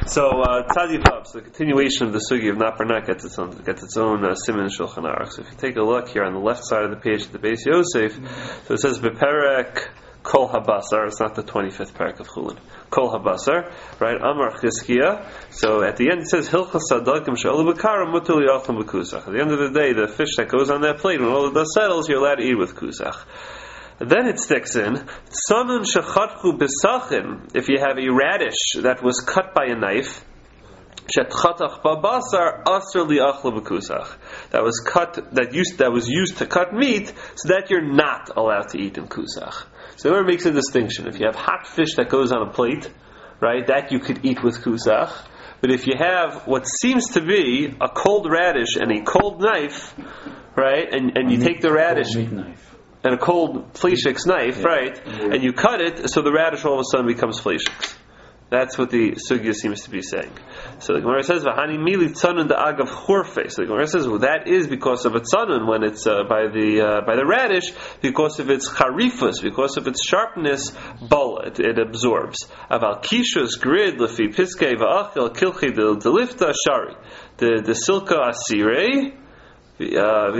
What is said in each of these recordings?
So Tzadi Vav, so the continuation of the sugi of not barnat gets its own siman Shulchan Aruch. So if you take a look here on the left side of the page at the Beis Yosef, so it says beperek kol habasar. It's not the 25th parak of Chulin. Kol habasar, right? Amar Chizkiya. So at the end it says hilchas sadakim she'olu b'kara mutar li'achlam b'kusach. At the end of the day, the fish that goes on that plate, when all the dust settles, you're allowed to eat with kusach. Then it sticks in tzanun shechatchu b'sachin. If you have a radish that was cut by a knife, shetchatach babasar aser li'achla b'kusach. That was used to cut meat, so that you're not allowed to eat in kusach. So it makes a distinction. If you have hot fish that goes on a plate, right, that you could eat with kusach. But if you have what seems to be a cold radish and a cold knife, right, and you take the radish and a cold fleishiks knife, right, and you cut it, so the radish all of a sudden becomes fleishiks. That's what the sugya seems to be saying. So the Gemara says, "V'hani mili tzanun da'agav chorfe." So the Gemara says, well, that is because of a tzanun when it's by the radish, because of its charifus, because of its sharpness, bala, it absorbs. Aval kishus grid lefi piskei va'achel kilchi delifta shari. The silka asirei. I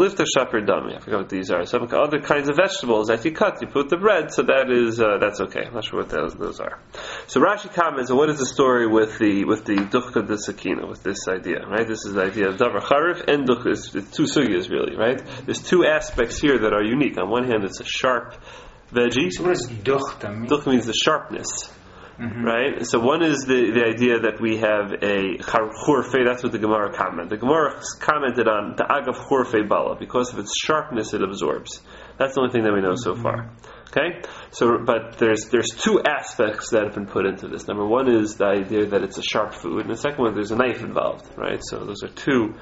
forgot what these are. Some other kinds of vegetables that you cut, you put the bread, so that's okay. I'm not sure what those are. So Rashi comments on what is the story with the duchka de sakina, with this idea, right? This is the idea of davar charif and duchka. It's two sugyas really, right? There's two aspects here that are unique. On one hand, it's a sharp veggie. So what does duchta mean? Duchta means the sharpness. Mm-hmm. Right? So one is the idea that we have a churfe, that's what the Gemara commented. The Gemara commented on the agav churfe bala, because of its sharpness it absorbs. That's the only thing that we know so far. Okay? So, but there's two aspects that have been put into this. Number one is the idea that it's a sharp food, and the second one, there's a knife involved, right? So those are two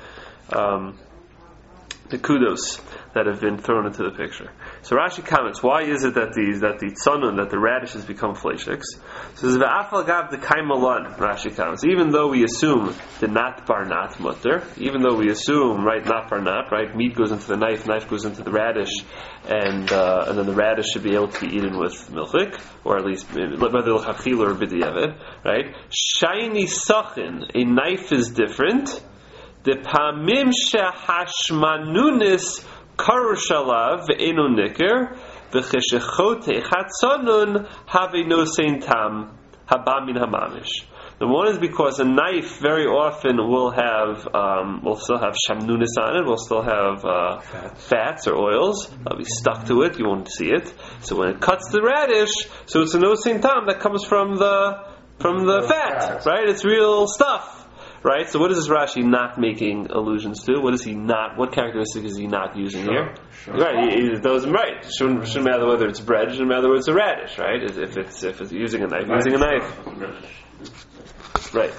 the kudos that have been thrown into the picture. So Rashi comments, why is it that the tzanun, that the radishes become fleishiks? So says v'afal gav the kaimalan. Rashi comments, even though we assume the not barnat mutter, even though we assume right not barnat, right, meat goes into the knife goes into the radish, and then the radish should be able to be eaten with milchik, or at least whether l'chachil or b'diavad, right? Shiny sachin, a knife is different. The pamim shehashmanunis karushalav ve'enu nikir v'cheshechote chatzanun have no saint tam habamin hamamish. The one is because a knife very often will still have shamnunis on it, will still have fats or oils. They'll be stuck to it, you won't see it. So when it cuts the radish, so it's a no saint tam that comes from the fat, right? It's real stuff. Right, so what is this Rashi not making allusions to? What characteristic is he not using here? Sure. Right, he doesn't right. Shouldn't matter whether it's bread. Shouldn't matter whether it's a radish. Right, if it's using a knife, using a knife. Right.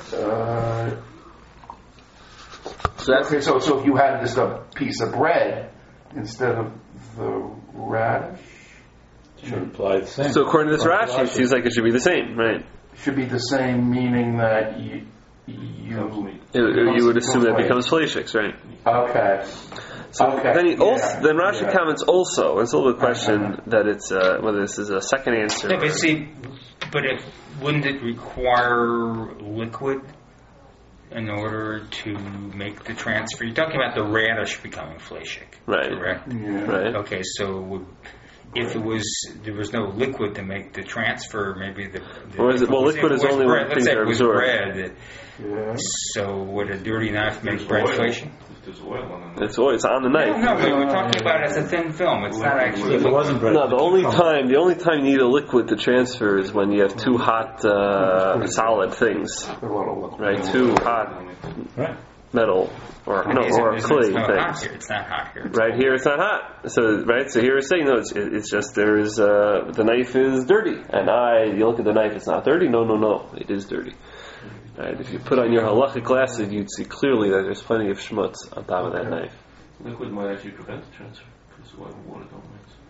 So if you had just a piece of bread instead of the radish, should apply the same. So according to this Rashi, it seems like it should be the same, right? Should be the same, meaning that you would assume that becomes fleishiks, right? Okay. So then Rashi comments also. It's a little question that it's whether this is a second answer. Yeah, wouldn't it require liquid in order to make the transfer? You're talking about the radish becoming fleishik, right? Correct. Yeah. Right. Okay, so if there was no liquid to make the transfer, maybe liquid is only when things are absorbed. Bread. Yeah. So would a dirty knife make bread fleishing? There's oil on the knife. It's oil. It's on the knife. No, but we're talking about it as a thin film. It's not actually. If it wasn't bread. No, the only time you need a liquid to transfer is when you have two hot solid things, right? Two hot metal or clay things. It's not hot here. Right here, it's not hot. So here it's saying it's just the knife is dirty, and you look at the knife, it's not dirty. No, it is dirty. Right, if you put on your halachic glasses, you'd see clearly that there's plenty of schmutz on top of that knife. Liquid might actually prevent the transfer, because water don't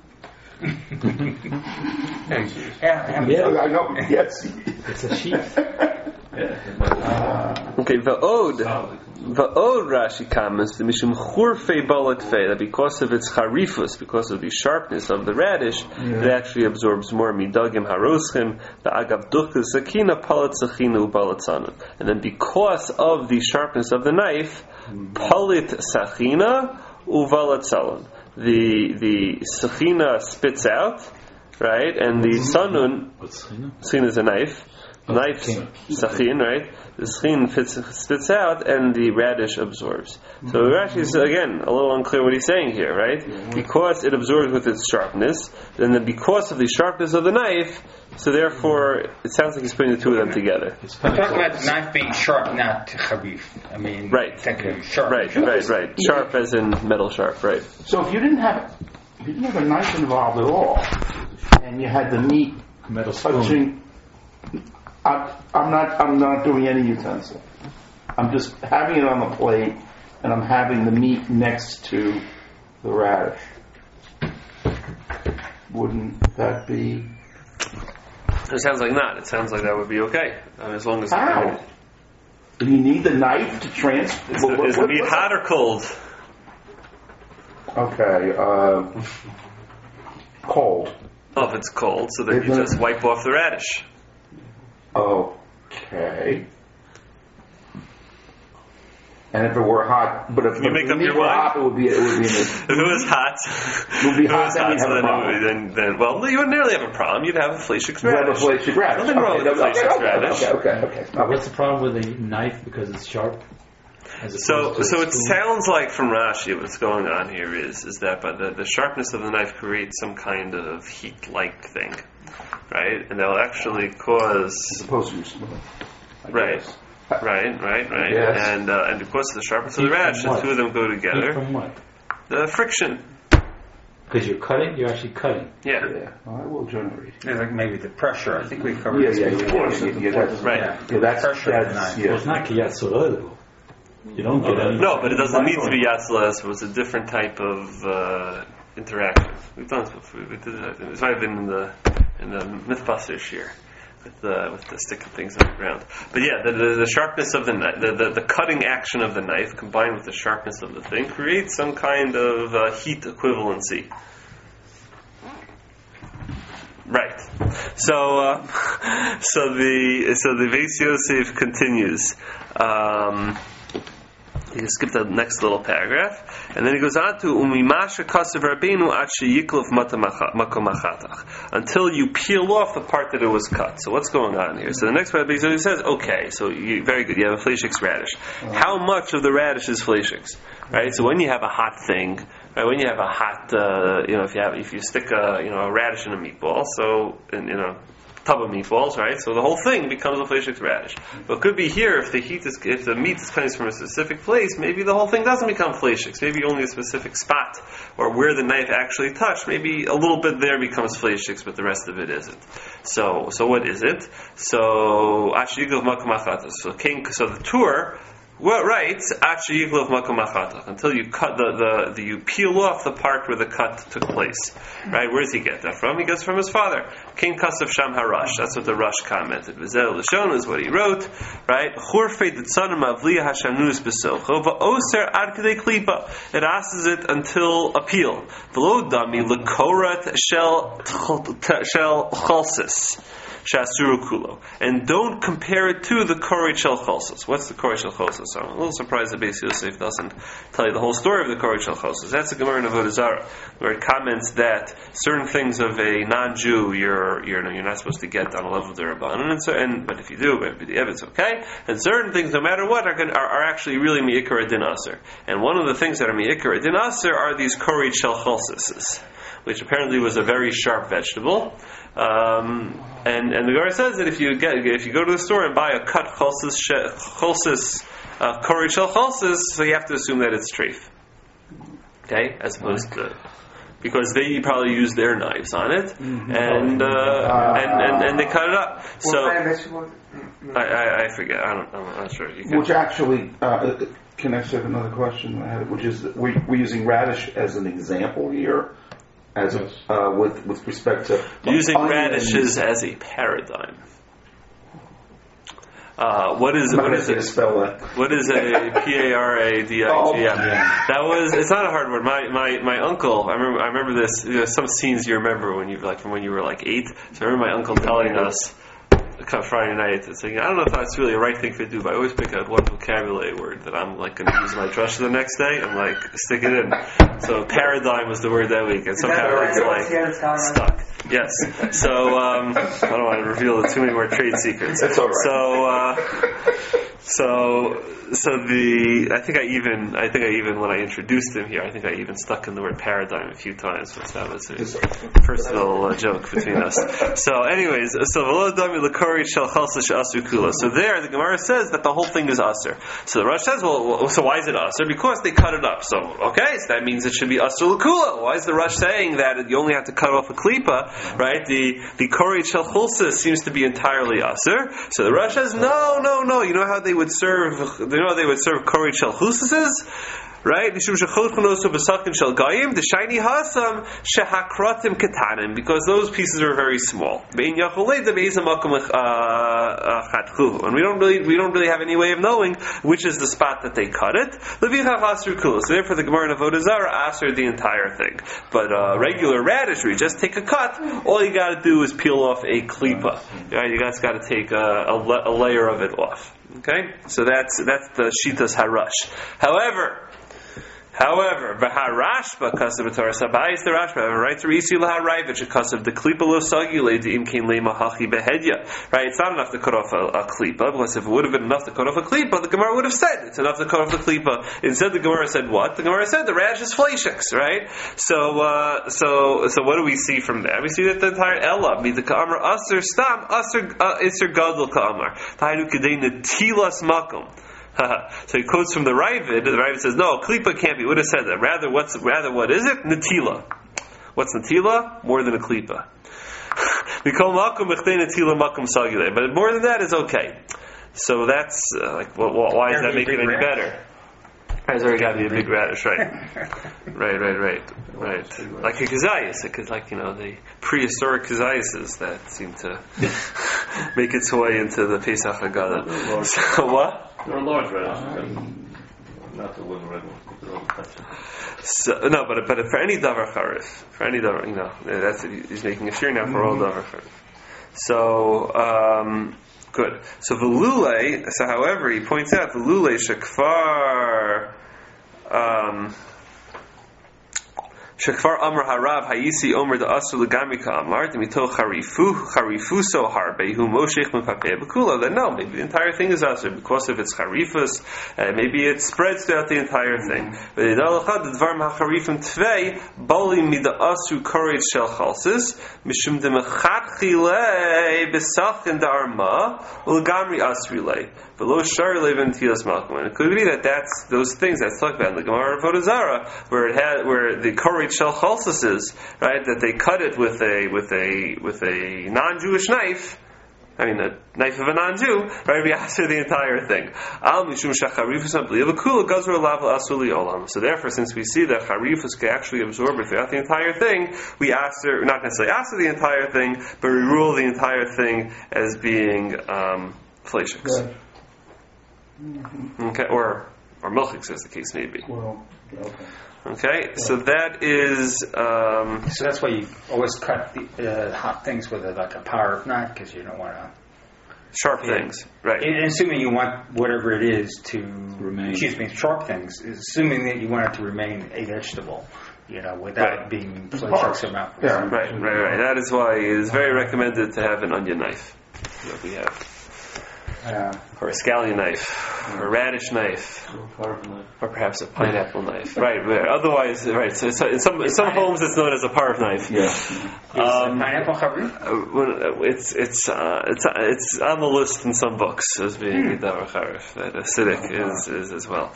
mix. I know. Yes, it's a sheath. Okay, va'od Va'od Rashi comments the mishum churfei balatfei, that because of its harifus, because of the sharpness of the radish, it actually absorbs more midagim haroschim, the agav duchta sakina palat sachina ubalatzanon. And then because of the sharpness of the knife, palit sachina uvalatzanon. The sachina spits out, right? And the sanun, sachina is a knife. Knife, sachin, right? The sachin spits out, and the radish absorbs. So Rashi is again a little unclear what he's saying here, right? Because it absorbs with its sharpness, and then because of the sharpness of the knife, so therefore it sounds like he's putting the two of them together. I'm talking about the knife being sharp, not harif. I mean, right, sharp. Right. Sharp as in metal sharp, right? So if you didn't have a knife involved at all, and you had the meat metal touching. I'm not doing any utensil. I'm just having it on the plate, and I'm having the meat next to the radish. Wouldn't that be? It sounds like not. It sounds like that would be okay, as long as. How? Do you need the knife to transfer? Is the meat hot or cold? Okay, cold. Oh, if it's cold, so then you just wipe off the radish. Okay. And if it were hot, but if you make the up meat your were mind. hot, it would be. If it was hot, then you wouldn't nearly have a problem. You'd have a fleshik radish. You have a fleshik radish. Nothing wrong with a fleshik radish. Okay. What's the problem with the knife because it's sharp? So it sounds like from Rashi what's going on here is that by the sharpness of the knife creates some kind of heat-like thing, right? And that'll actually cause. As opposed to your smell. Right. Yes. And because of the sharpness of the radish, the two of them go together. Heat from what? The friction. Because you're actually cutting. Yeah. Well, that will generate. It's like maybe the pressure. I think we covered this before. That's right. That's pressure of the knife. Well, it's not kiyat sorel. You don't get any. No, but it doesn't need to be yatzeles. It was a different type of interaction. We've done this before. We did it. It might have been in the Mythbusters here with the sticking things in the ground. But yeah, the sharpness of the knife, the cutting action of the knife combined with the sharpness of the thing creates some kind of heat equivalency. Right. So the Beis Yosef continues. He skipped the next little paragraph, and then he goes on to Umimasha Kasav Rabbeinu Achi Yiklov Makomachatach, until you peel off the part that it was cut. So what's going on here? So the next part he says, okay, so very good. You have a fleshik's radish. How much of the radish is fleshik's? Right. So when you have a hot thing, right? When you have a hot, if you stick a radish in a meatball, so tub of meatballs, right? So the whole thing becomes a fleshik's radish. But it could be here if the meat is coming from a specific place, maybe the whole thing doesn't become fleshik's. Maybe only a specific spot or where the knife actually touched. Maybe a little bit there becomes fleshik's, but the rest of it isn't. So what is it? So the Tur. Well, right, until you cut you peel off the part where the cut took place. Right, where does he get that from? He gets from his father. King Kasav Sham Harash. That's what the Rush commented. Vizel Lashon is what he wrote. Right, Churfei Ditzanim Avliya Hashanus Besocho Va'oser Ad Kedei Klipa. It asks it until a peel. V'lo Dami Lekorat Shel Chalsis. Shasuru Kulo. And don't compare it to the Korei Shel Chalsis. What's the Korei Shel Chalsis? So I'm a little surprised that Beis Yosef doesn't tell you the whole story of the Korei Shel Chalsis. That's the Gemara in Avodah Zarah, where it comments that certain things of a non-Jew you're not supposed to get on a level of the Rabbanan, but if you do, it's okay. And certain things, no matter what, are actually really Mi'ikar Din Aser. And one of the things that are Mi'ikar Din Aser are these Korei Shel Chalsis, which apparently was a very sharp vegetable. And the Gemara says that if you go to the store and buy a cut cholsis Korei Shel Chalsis, so you have to assume that it's treif. Okay, as opposed to because they probably use their knives on it, and they cut it up. So I forget. I'm not sure. Which actually connects with another question I had, which is we're using radish as an example here. With respect to using radishes as a paradigm. What is it? Spell that. What is a PARADIGM? Oh, yeah. That was. It's not a hard word. My uncle. I remember this. Some scenes you remember when you from when you were like 8. So I remember my uncle telling us. Come Friday night, saying, I don't know if that's really a right thing to do, but I always pick out one vocabulary word that I'm like going to use in my drush the next day and like stick it in. So paradigm was the word that week, and some kind of words like stuck. Yes. So I don't want to reveal too many more trade secrets. It's all right. I think I even when I introduced him here, I think I even stuck in the word paradigm a few times, which that was a personal joke between us. So anyways, so there the Gemara says that the whole thing is usher. So the Rosh says, well, so why is it usher? Because they cut it up. So okay, so that means it should be usher l'kula. Why is the Rosh saying that you only have to cut off a klipa, right? The korei shel chulsa seems to be entirely usher. So the Rosh says, no. You know how they would serve korei shel chulsas? Right? The shiny hasam shehakratim ketanim, because those pieces are very small. And we don't really have any way of knowing which is the spot that they cut it. So therefore the Gemara in Avodah Zarah answered the entire thing. But regular radish, where you just take a cut, all you got to do is peel off a klipa. Right? You guys got to take a layer of it off. Okay, so that's the shitas harash. However, v'harashba kasav b'torah sabayis the rashba right to isi laharayvich kasav the klipa lo sagile the imkein lema hachi behedya. Right, it's not enough to cut off a klipa, because if it would have been enough to cut off a klipa, the Gemara would have said it's enough to cut off the klipa. Instead, the Gemara said what? The Gemara said the radish is fleishiks, right? So what do we see from there? We see that the entire Ella means the ka'amar aser stam aser iser gadol ka'amar ta'idu kedei netilas makom. So he quotes from the Ravid. The Ravid says, "No, klipa can't be." Would have said that. Rather, what is it? Netila. What's netila? More than a klipa. We call makom b'chtei netila makom sagile. But more than that is okay. So that's why does that make it any better? There's already got to be a big radish, right? Right. Like a kazayas, the prehistoric kazayases that seem to make its way into the Pesach Haggadah. So what? There are large radishes, not the little red ones. So, no, but for any davar charif, that's he's making a shir now for all davar charif. So good. So velule. So however, he points out velule shekfar. Shekfar Amr Harav Hayisi Omer the Asur Legami Ka'amar Demito Charifuso Harbe Hu Moshech Mepapeh Bekula. Then no, maybe the entire thing is Asur because of its Charifus. Maybe it spreads throughout the entire thing. But the Dalachad the Dvar Macharifim Tvei Bali Mida Asur Korei Shel Chalsis Mishum Demachatchilei Besachin Darma Ulegamri Asrilei. Below Sharlei Ventilas Malkum. And it could be that that's those things that's talked about in the Gemara of Avodah Zarah, where the Korei Shel Chalsis is, right, that they cut it with a non-Jewish knife. I mean, the knife of a non-Jew, right? We answer the entire thing. So therefore, since we see that charifus can actually absorb it throughout the entire thing, we answer, not necessarily answer the entire thing, but we rule the entire thing as being fleishiks. Okay, or milchiks, as the case may be. Well, okay, so that is. So that's why you always cut the hot things with a power knife, because you don't want to. Sharp things, right. And assuming you want whatever it is to remain. Sharp things, assuming that you want it to remain a vegetable, without being fleishiks or mouth. Yeah, right. That is why it is very recommended to have an onion knife that we have. Or a scallion knife, or a radish knife, or perhaps a pineapple knife. Right. Otherwise, right. So in some homes, it's known as a parv knife. Yeah. Pineapple chavri? It's on the list in some books as being a davar charif. That acidic is as well.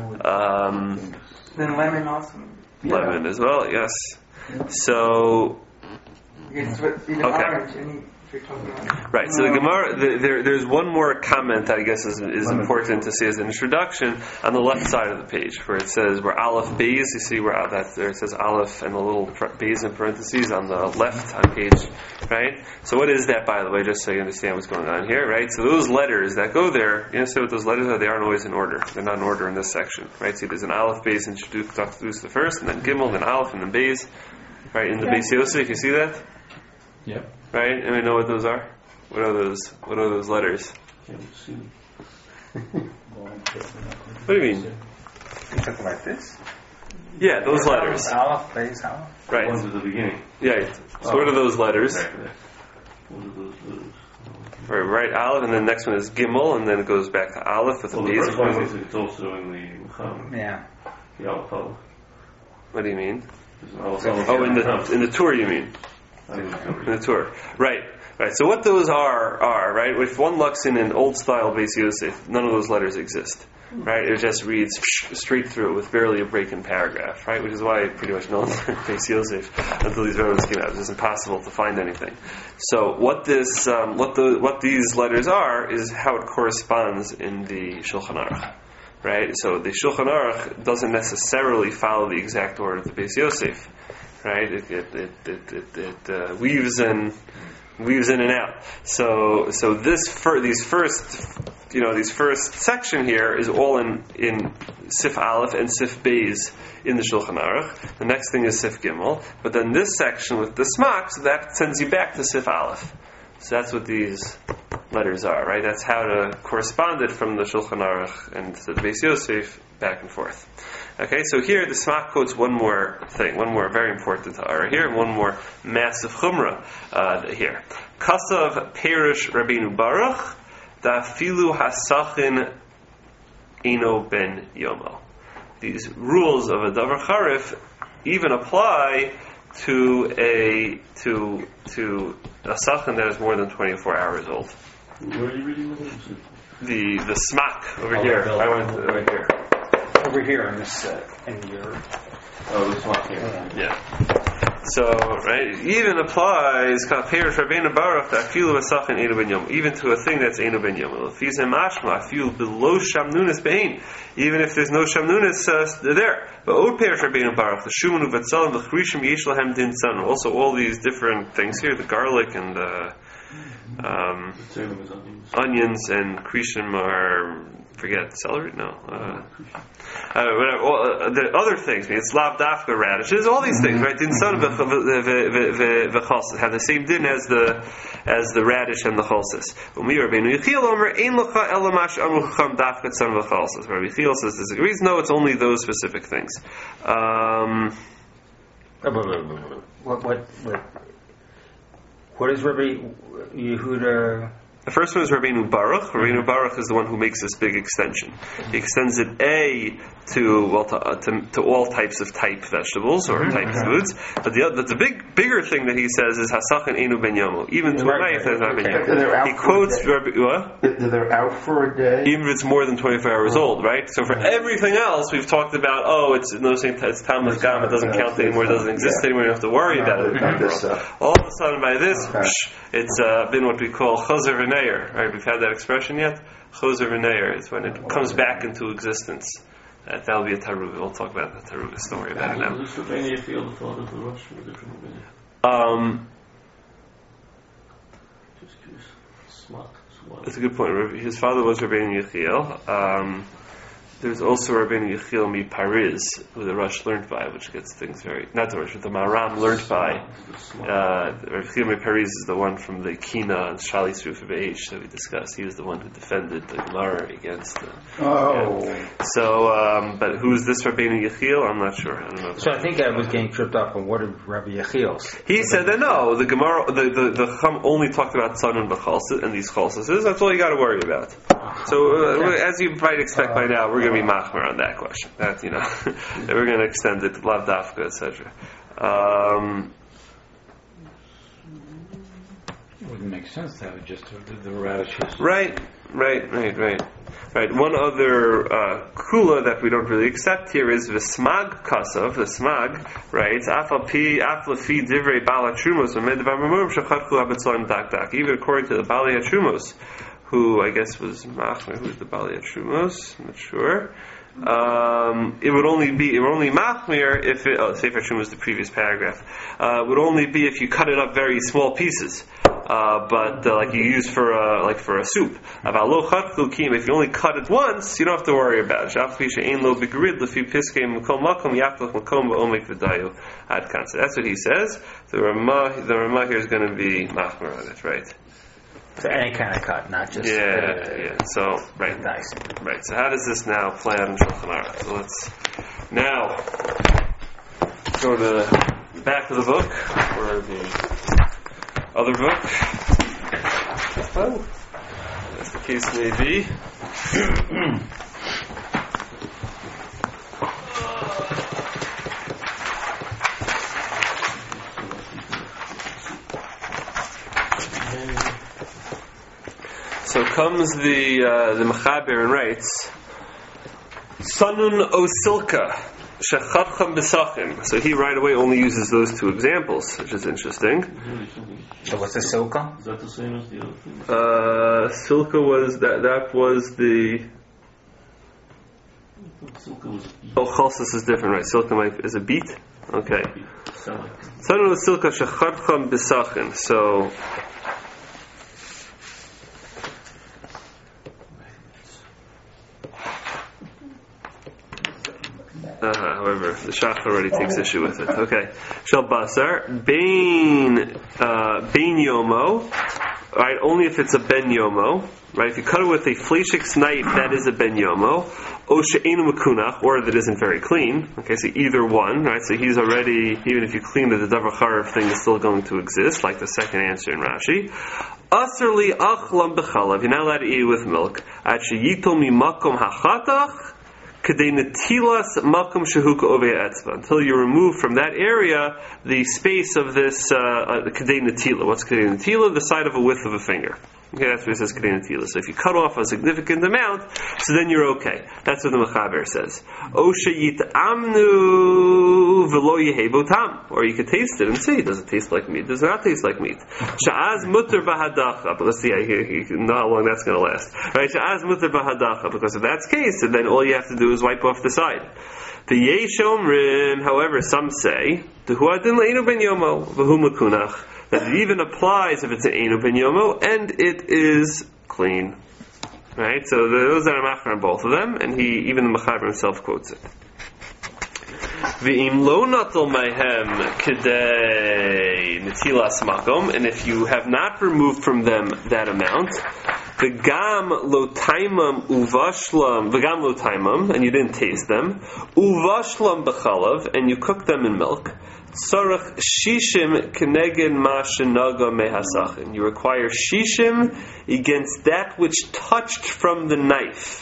Then lemon also. Lemon as well. Yes. So. Even orange. you're talking about? Right. So the Gemara, there's one more comment that I guess is important to see as an introduction on the left side of the page, where it says where Aleph Beis. You see where that there it says Aleph and a little Beis in parentheses on the left on page. Right. So what is that, by the way? Just so you understand what's going on here. Right. So those letters that go there, you understand what those letters are? They aren't always in order. They're not in order in this section. Right. See, there's an Aleph Beis introduced the first, and then Gimel, then Aleph, and then Beis. Right. In the Beis Yosef, you see that? Yep. Right? And we know what those are? What are those letters? Can't see. What do you mean? You talking like this? Yeah, those letters. Aleph, Beis, Aleph. Right. One's at the beginning. Yeah. So what are those letters? Back there. What are those letters? Right, Aleph, and then the next one is Gimel, and then it goes back to Aleph with Well, a the first one Beis. is it's also in the Muhammad. Yeah. The Aleph. What do you mean? There's an Aleph. Oh, in the tour, you mean? In the tour. Right. So what those are right? If one looks in an old style Beis Yosef, none of those letters exist. Right? It just reads straight through with barely a break in paragraph. Right? Which is why pretty much no one learned Beis Yosef until these rabbis came out. It was impossible to find anything. So what these letters are is how it corresponds in the Shulchan Aruch. Right? So the Shulchan Aruch doesn't necessarily follow the exact order of the Beis Yosef. Right? It weaves in and out. So these first section here is all in Sif Aleph and Sif Beis in the Shulchan Aruch. The next thing is Sif Gimel, but then this section with the Smak, so that sends you back to Sif Aleph. So that's what these letters are, right? That's how to correspond it from the Shulchan Aruch and the Beis Yosef back and forth. Okay, so here the Smak quotes one more thing, one more very important Ta'ara here, and one more massive Chumrah here. Kasav Perish Rabbeinu Baruch Dafilu Hasachin Eno Ben Yomo. These rules of a Davar Charif even apply to a Sachin that is more than 24 hours old. Where are you reading this? The Smak over here. I went over here. Over here in this, in your... Oh, this one here. Yeah. So, right, even applies Perish Rabbeinu Baruch Dafilu Hasachin Eno Ben Yomo, even to a thing that's Eno Ben Yomo. Fizem Mashma Afilu below Shamnunis Bein, even if there's no Shamnunis there. But Od Perish Rabbeinu Baruch the Shumanu Vatzalim the Chrishim Yesh Lahem Din Sanu. Also, all these different things here, the garlic and the onions and Krishim are. Forget celery? No. Whatever. The other things, it's lav dafka radishes, all these things, right? Din son v'chalsis have the same din as the radish and the chalsis. Umi Rabbeinu Yechiel Omer ein locha elamash amru chacham dafka son v'chalsis. Rabbi Yechiel says disagrees. No, it's only those specific things. What is Rabbi Yehuda? The first one is Rabbeinu Baruch. Rabbeinu Baruch is the one who makes this big extension. He extends it to all types of type vegetables or type foods. But the bigger thing that he says is Hasachin Enu Ben Yomo. Even to a knife that is not Ben Yomo. He quotes what? They're out for a day. Even if it's more than 24 hours old, right? So for everything else, we've talked about. It's Talmud Gam. It doesn't count anymore. It doesn't exist anymore. You don't have to worry about it. All of a sudden, by this, it's been what we call Chazer V'Neir. Right? We've had that expression yet. Chazer V'Neir is when it comes back into existence. That'll be a taruga. We'll talk about the taruga. Don't worry about it now. Is this Rabbani field thought of the Rosh or a different Rabbani? Just curious. Smart. That's a good point. His father was Rabbeinu Yechiel. There's also Rabbeinu Yechiel mi Pariz, who the Rosh learned by, which gets things not the Rosh, but the Maram learned by. Rabbeinu Yechiel mi Pariz is the one from the Kina and Shalis Ruf Be'esh that we discussed. He was the one who defended the Gemara against the... but who's this Rabbeinu Yechiel? I'm not sure. I don't know. So I think I was getting tripped up on what did Rabbi Yechiel say. He said that no, the Gemara, the Chum only talked about Son and Bechalsis, and these Chalsises. That's all you got to worry about. So as you might expect by now, we're going to be machmer on that question. That we're going to extend it to lav dafka, etc. It wouldn't make sense to have it just the radishes. Right. Right. One other kula that we don't really accept here is v'smag kasav. The smag, right? Aflafi divrei bala trumos even according to the Bali Trumos, who I guess was Machmer. Who's the Bali Trumos? I'm not sure. It would only machmir if Sefer Shum was the previous paragraph. Would only be if you cut it up very small pieces, but like you use for a soup. If you only cut it once, you don't have to worry about it. So that's what he says. The Ramah here is going to be machmir on it, right? So any kind of cut, not just So right, nice. Right. So how does this now play out in Shulchan Aruch? So let's now go to the back of the book or the other book. As the case may be. So comes the Mechaber and writes, Sanun Osilka Shechatcham B'Sachim. So he right away only uses those two examples, which is interesting. So what's the silka? Is that the same as the other thing? Silka was that was the. Silka was a beat. Oh, Chalsis is different, right? Silka is a beat. Okay. Sanun Osilka Shechatcham B'Sachim. So. However, the Shach already takes issue with it. Okay. Shel Basar, Bein Yomo, right? Only if it's a Ben Yomo, right? If you cut it with a fleshik knife, that is a Ben Yomo. O She'enu Mekunach, or that isn't very clean. Okay, so either one, right? So he's already, even if you clean it, the Davar Charav thing is still going to exist, like the second answer in Rashi. Asrli Achlam B'Chalav, you're not allowed to eat it with milk. At She'yitol Mi Makom HaChatach, until you remove from that area the space of this Kedei Natila. What's Kedei Natila? The side of a width of a finger. Okay, that's what it says Kedei Natila. So if you cut off a significant amount, so then you're okay. That's what the Mechaber says. Or you could taste it and see, does it taste like meat? Does it not taste like meat? Sha'az mutter bahadacha. But let's see how long that's going to last. Right? Sha'az mutter bahadacha. Because if that's the case, then all you have to do is wipe off the side. The Yesh Omrim, however, some say, that it even applies if it's an Einu Ben Yomo, and it is clean. Right? So those are machar on both of them, and even the Mechaber himself quotes it. V'im lo natal mahem kedei netilas makom, and if you have not removed from them that amount, v'gam lo taimam uvashlam, v'gam lo taimam, and you didn't taste them, uvashlam b'chalav, and you cooked them in milk, tzarach shishim keneged ma shenaga mehasachin. You require shishim against that which touched from the knife.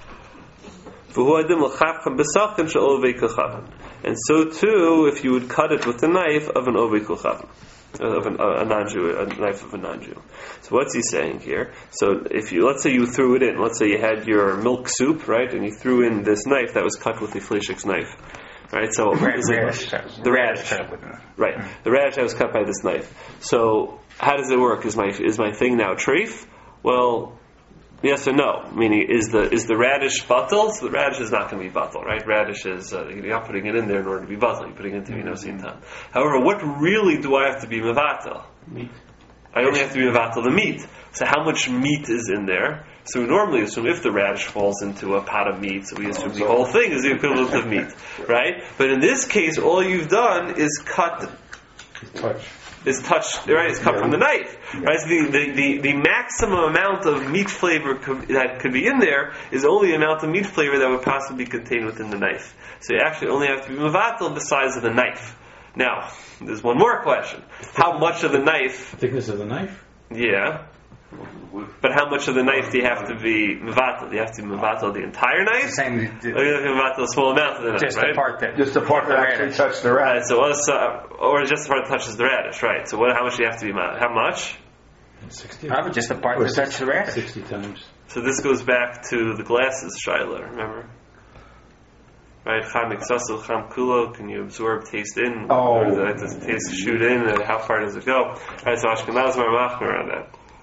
And so too, if you would cut it with the knife of an ovei kulchavim, of a non-Jew, a knife of a non-Jew. So what's he saying here? So let's say you threw it in. Let's say you had your milk soup, right, and you threw in this knife that was cut with a fleshik's knife, right? So the radish, right? The radish that was cut by this knife. So how does it work? Is my thing now treif? Well, yes or no? Meaning, is the radish bottled? So the radish is not going to be bottled, right? Radish is you're not putting it in there in order to be bottled. You're putting it into same time. However, what really do I have to be mevatel? Meat. I only have to be mevatel the meat. So how much meat is in there? So we normally assume if the radish falls into a pot of meat, so we assume the whole thing is the equivalent of meat, right? But in this case, all you've done is cut. Is touched, right? It's cut from the knife, right? So the maximum amount of meat flavor that could be in there is only the amount of meat flavor that would possibly be contained within the knife. So you actually only have to be mevatel the size of the knife. Now, there's one more question: how much of the knife? Thickness of the knife? Yeah. But how much of the knife do you have to be mevatel? Do you have to be mevatel the entire knife? Or do you have to mevatel a small amount of the knife, right? Just the part that actually touched the radish. Right, or just the part that touches the radish, right? So how much do you have to be mevatel? How much? 60. Probably just the part that touched the radish. 60 times. So this goes back to the glasses shaila, remember? Right, cham iksasu, cham kulo, can you absorb taste in? Or does the taste shoot in, and how far does it go? Right, so Ashkenaz are machmer on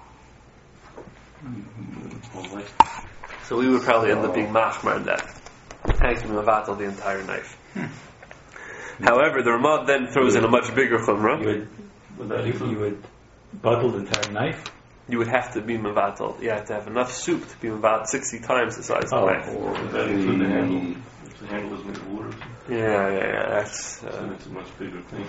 that. So we would probably end up being machmer on that. I can mevatel the entire knife. However, the Ramah then throws in a much bigger chumrah. You would bottle the entire knife? You would have to be mevatel. You have to have enough soup to be mevatel 60 times the size of the knife. Or would that include the handle? If the handle is made of wood or something? Yeah. That's It's a much bigger thing.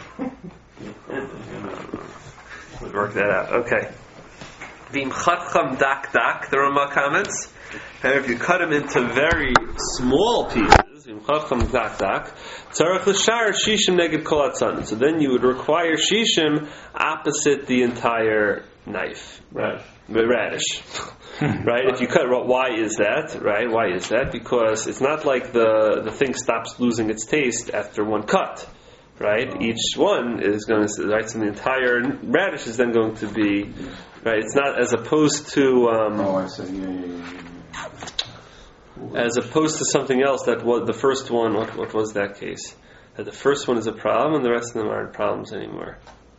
we'll work that out. Okay. V'im chatcham dak dak, the Ramah comments. And if you cut them into very small pieces, v'im chatcham dak dak, tzarech l'shar shishim neged kol hatzanim. So then you would require shishim opposite the entire knife. Radish. Right? If you cut, why is that? Right? Why is that? Because it's not like the thing stops losing its taste after one cut. Right? Each one is going to, right? So the entire radish is then going to be, right? It's not as opposed to, I see. as opposed to something else that was the first one. What was that case? That the first one is a problem and the rest of them aren't problems anymore.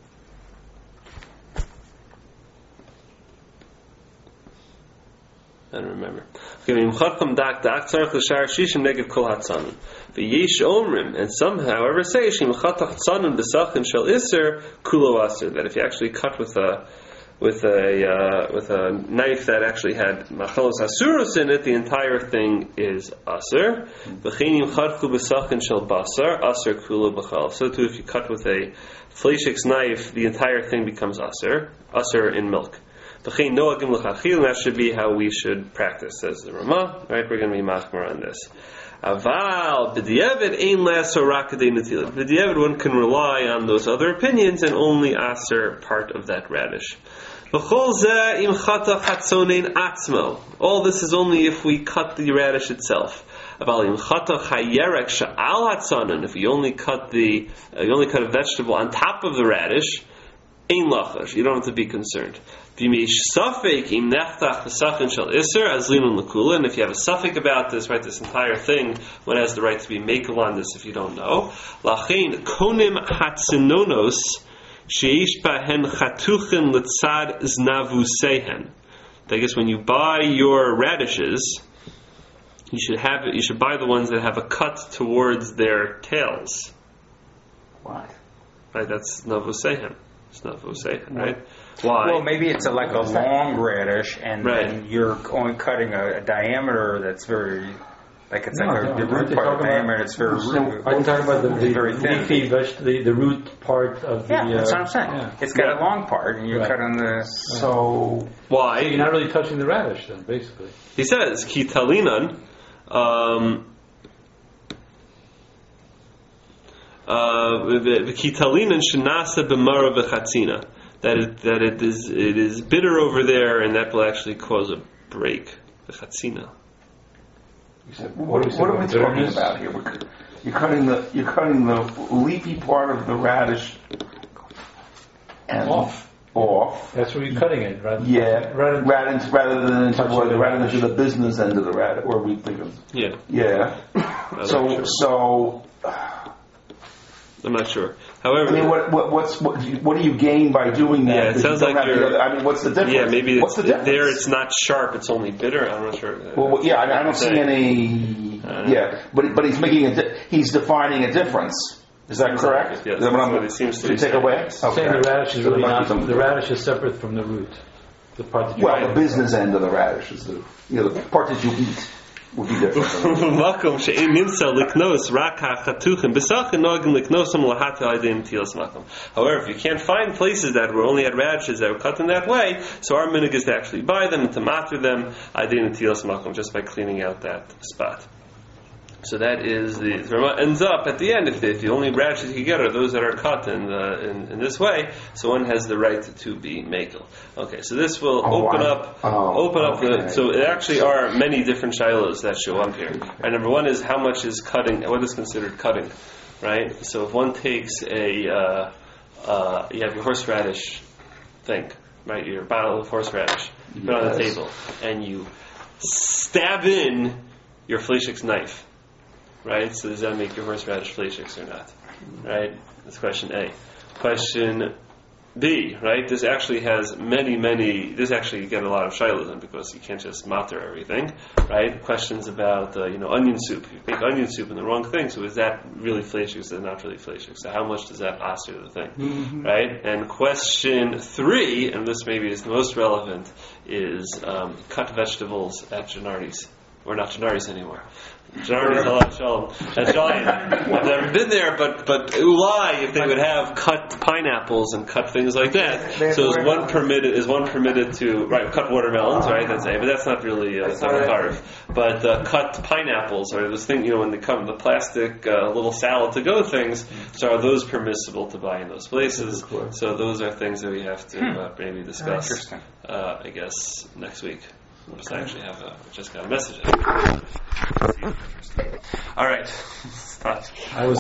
I don't remember. And some, however, say that if you actually cut with a knife that actually had machalos asurus in it, the entire thing is aser. So too, if you cut with a fleshik's knife, the entire thing becomes aser in milk. And that should be how we should practice, says the Ramah. Right, we're going to be machmer on this. Aval b'diavad ein laser rakadei netilah. B'diavad, one can rely on those other opinions and only aser part of that radish. V'chol zeh im chatach hatzonein atzmo. All this is only if we cut the radish itself. Aval im chatach hayerek sha'al hatzonen. If you only cut a vegetable on top of the radish, ein lachash. You don't have to be concerned. And if you have a suffix about this, right, this entire thing, one has the right to be makel on this if you don't know. Lachein konim hatzinonos sheish bahen chatuchen litzad znavusehen. I guess when you buy your radishes, you should buy the ones that have a cut towards their tails. What? Right, that's znavusehen. It's znavusehen, right? Why? Well, maybe it's like a long radish, and then you're only cutting a diameter that's very, like it's the root part of the diameter. It's very root. I'm talking about the very thin. leafy the root part of the. Yeah, that's what I'm saying. Yeah. It's got a long part, and you cut on the. So why? So you're not really touching the radish, then, basically. He says kitalinan. Kitalinan shenasa b'mara v'chatzina. That it is bitter over there, and that will actually cause a break. The chatzina. What are we talking about here? You're cutting the leafy part of the radish and off. That's where you're cutting it, right? Yeah, rather than into the business end of the radish, or we think of. Yeah. So. I'm not sure. However, I mean, what do you gain by doing that? Yeah, it sounds like what's the difference? Yeah, maybe what's the difference? There it's not sharp; it's only bitter. I'm not sure. Well, yeah, I don't see any. Yeah, but he's making he's defining a difference. Is that correct? Yes, is that what it seems to be take away? Okay. Saying the radish is really not. The radish is separate from the root. The part that you the business end of the radish is the part that you eat. Would be different. However, if you can't find places that were only had radishes that were cut in that way, so our minhag is to actually buy them and to matter them just by cleaning out that spot. So that is the Rama ends up at the end. If the only radishes you get are those that are cut in this way, so one has the right to be makel. Okay, so this will open up. So it actually are many different shilohs that show up here. Right, number one is how much is cutting. What is considered cutting? Right. So if one takes you have your horseradish thing, right? Your bottle of horseradish, you put it on the table, and you stab in your fleishik's knife, right? So does that make your horseradish fleishiks or not? Right? That's question A. Question B, right? This actually has many. This actually you get a lot of shiloh in because you can't just matter everything, right? Questions about onion soup. You make onion soup in the wrong thing. So is that really fleishik? Is it not really fleishik? So how much does that aster the thing, right? And question 3, and this maybe is the most relevant, is cut vegetables at Gennardi's. Or not Gennardi's anymore. Gennardi's Halal Shalom. That's giant. I've never been there, but ulai, if they would have cut pineapples and cut things like that. So is one permitted to cut watermelons, right? But that's not really carve. But cut pineapples or this thing, when they come in the plastic little salad to go things. So are those permissible to buy in those places? So those are things that we have to maybe discuss. I guess next week. I actually just got a message. All right.